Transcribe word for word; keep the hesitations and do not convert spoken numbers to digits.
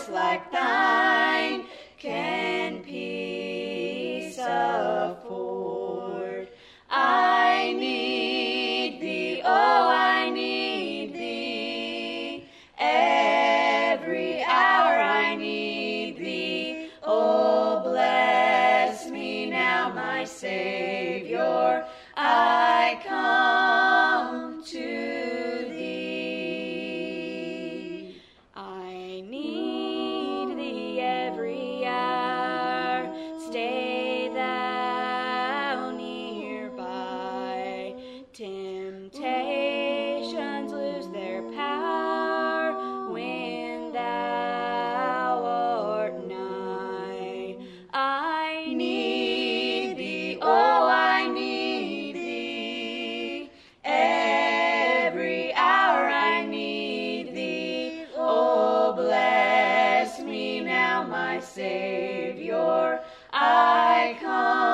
voice like thine can peace afford. I need thee, oh, I need thee. Every hour I need thee. Oh, bless me now, my Savior. I come to thee. I need thee every hour. Stay thou nearby. Temptations lose their power when thou art nigh. I need thee, oh, I need thee. Every hour I need thee. Oh, bless me now, my Savior. I come